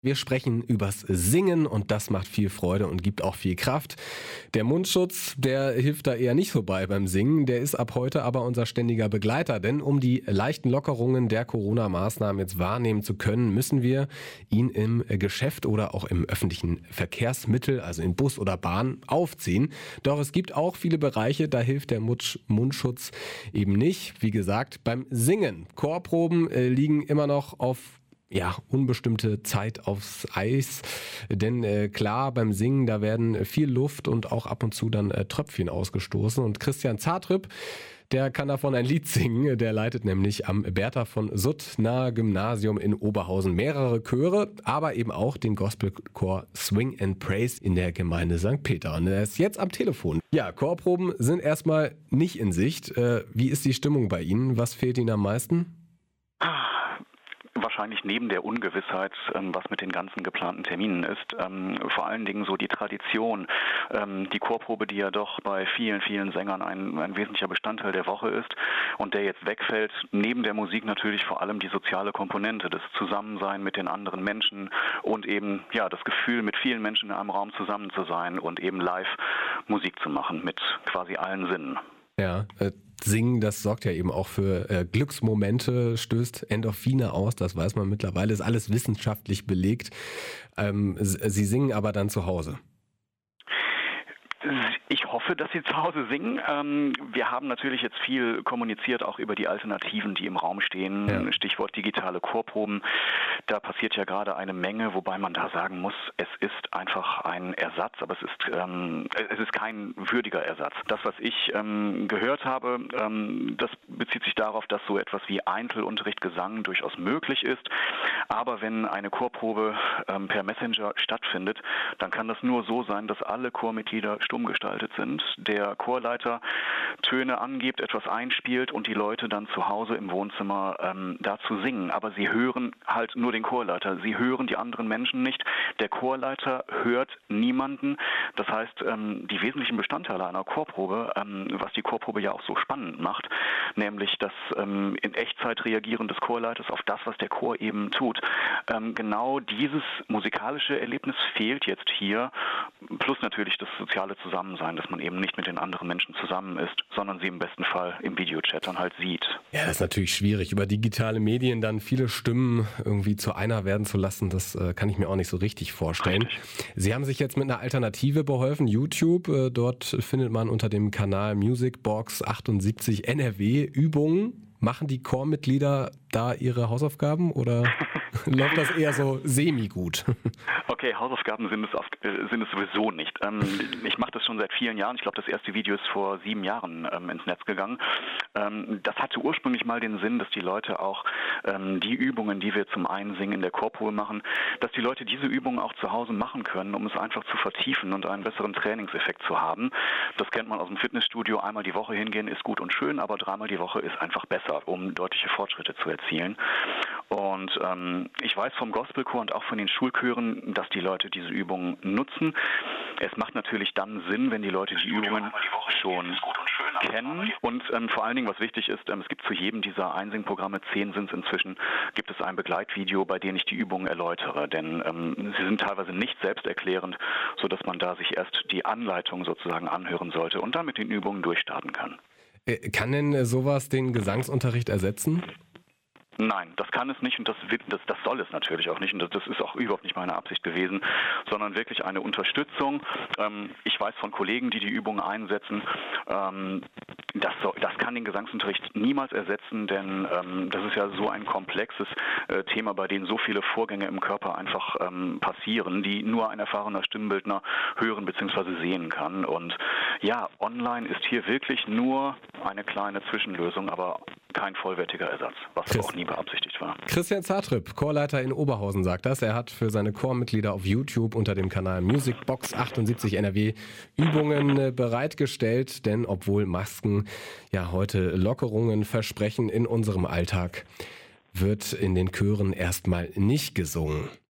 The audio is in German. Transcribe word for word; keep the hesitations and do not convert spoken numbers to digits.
Wir sprechen übers Singen und das macht viel Freude und gibt auch viel Kraft. Der Mundschutz, der hilft da eher nicht so bei beim Singen, der ist ab heute aber unser ständiger Begleiter, denn um die leichten Lockerungen der Corona-Maßnahmen jetzt wahrnehmen zu können, müssen wir ihn im Geschäft oder auch im öffentlichen Verkehrsmittel, also in Bus oder Bahn, aufziehen. Doch es gibt auch viele Bereiche, da hilft der Mundschutz eben nicht. Wie gesagt, beim Singen. Chorproben äh, liegen immer noch auf Ja, unbestimmte Zeit aufs Eis, denn äh, klar, beim Singen, da werden viel Luft und auch ab und zu dann äh, Tröpfchen ausgestoßen und Christian Zahrtrüpp, der kann davon ein Lied singen, der leitet nämlich am Bertha von Suttner Gymnasium in Oberhausen mehrere Chöre, aber eben auch den Gospelchor Swing and Praise in der Gemeinde Sankt Peter und er ist jetzt am Telefon. Ja, Chorproben sind erstmal nicht in Sicht. Äh, wie ist die Stimmung bei Ihnen? Was fehlt Ihnen am meisten? Wahrscheinlich neben der Ungewissheit, ähm, was mit den ganzen geplanten Terminen ist, ähm, vor allen Dingen so die Tradition, ähm, die Chorprobe, die ja doch bei vielen, vielen Sängern ein, ein wesentlicher Bestandteil der Woche ist und der jetzt wegfällt, neben der Musik natürlich vor allem die soziale Komponente, das Zusammensein mit den anderen Menschen und eben ja das Gefühl, mit vielen Menschen in einem Raum zusammen zu sein und eben live Musik zu machen mit quasi allen Sinnen. Ja, äh, Singen, das sorgt ja eben auch für äh, Glücksmomente, stößt Endorphine aus, das weiß man mittlerweile, ist alles wissenschaftlich belegt. Ähm, Sie singen aber dann zu Hause. Ich hoffe, dass Sie zu Hause singen. Ähm, wir haben natürlich jetzt viel kommuniziert, auch über die Alternativen, die im Raum stehen. Ja. Stichwort digitale Chorproben. Da passiert ja gerade eine Menge, wobei man da sagen muss, es ist einfach ein Ersatz, aber es ist, ähm, es ist kein würdiger Ersatz. Das, was ich ähm, gehört habe, ähm, das bezieht sich darauf, dass so etwas wie Einzelunterricht, Gesang durchaus möglich ist. Aber wenn eine Chorprobe ähm, per Messenger stattfindet, dann kann das nur so sein, dass alle Chormitglieder stumm gestaltet sind, der Chorleiter Töne angibt, etwas einspielt und die Leute dann zu Hause im Wohnzimmer ähm, dazu singen. Aber sie hören halt nur den Chorleiter, sie hören die anderen Menschen nicht. Der Chorleiter hört niemanden. Das heißt, ähm, die wesentlichen Bestandteile einer Chorprobe, ähm, was die Chorprobe ja auch so spannend macht, nämlich das ähm, in Echtzeit reagieren des Chorleiters auf das, was der Chor eben tut. Ähm, genau dieses musikalische Erlebnis fehlt jetzt hier, plus natürlich das soziale Zusammensein, dass man eben nicht mit den anderen Menschen zusammen ist, sondern sie im besten Fall im Videochat dann halt sieht. Ja, das ist natürlich schwierig, über digitale Medien dann viele Stimmen irgendwie zu einer werden zu lassen, das äh, kann ich mir auch nicht so richtig vorstellen. Richtig. Sie haben sich jetzt mit einer Alternative beholfen, YouTube, äh, dort findet man unter dem Kanal Musicbox achtundsiebzig N R W Übungen. Machen die Chormitglieder da ihre Hausaufgaben oder läuft das eher so semi-gut? Okay, Hausaufgaben sind es, oft, äh, sind es sowieso nicht. Ähm, ich mache das schon seit vielen Jahren. Ich glaube, das erste Video ist vor sieben Jahren ähm, ins Netz gegangen. Ähm, das hatte ursprünglich mal den Sinn, dass die Leute auch ähm, die Übungen, die wir zum Einsingen in der Chorprobe machen, dass die Leute diese Übungen auch zu Hause machen können, um es einfach zu vertiefen und einen besseren Trainingseffekt zu haben. Das kennt man aus dem Fitnessstudio. Einmal die Woche hingehen ist gut und schön, aber dreimal die Woche ist einfach besser, um deutliche Fortschritte zu erzielen. Und ähm, ich weiß vom Gospelchor und auch von den Schulchören, dass die Leute diese Übungen nutzen. Es macht natürlich dann Sinn, wenn die Leute die Übungen schon kennen. Und ähm, vor allen Dingen, was wichtig ist, ähm, es gibt zu jedem dieser Einsingprogramme, zehn sind es inzwischen, gibt es ein Begleitvideo, bei dem ich die Übungen erläutere. Denn ähm, sie sind teilweise nicht selbsterklärend, sodass man da sich erst die Anleitung sozusagen anhören sollte und dann mit den Übungen durchstarten kann. Kann denn sowas den Gesangsunterricht ersetzen? Nein, das kann es nicht und das, das, das soll es natürlich auch nicht und das ist auch überhaupt nicht meine Absicht gewesen, sondern wirklich eine Unterstützung. Ähm, ich weiß von Kollegen, die die Übungen einsetzen, ähm, das, soll, das kann den Gesangsunterricht niemals ersetzen, denn ähm, das ist ja so ein komplexes äh, Thema, bei dem so viele Vorgänge im Körper einfach ähm, passieren, die nur ein erfahrener Stimmbildner hören bzw. sehen kann. Und ja, online ist hier wirklich nur eine kleine Zwischenlösung, aber kein vollwertiger Ersatz, was Chris, auch nie beabsichtigt war. Christian Zahrtrüpp, Chorleiter in Oberhausen, sagt das. Er hat für seine Chormitglieder auf YouTube unter dem Kanal Musicbox achtundsiebzig N R W Übungen bereitgestellt, denn obwohl Masken ja heute Lockerungen versprechen in unserem Alltag, wird in den Chören erstmal nicht gesungen.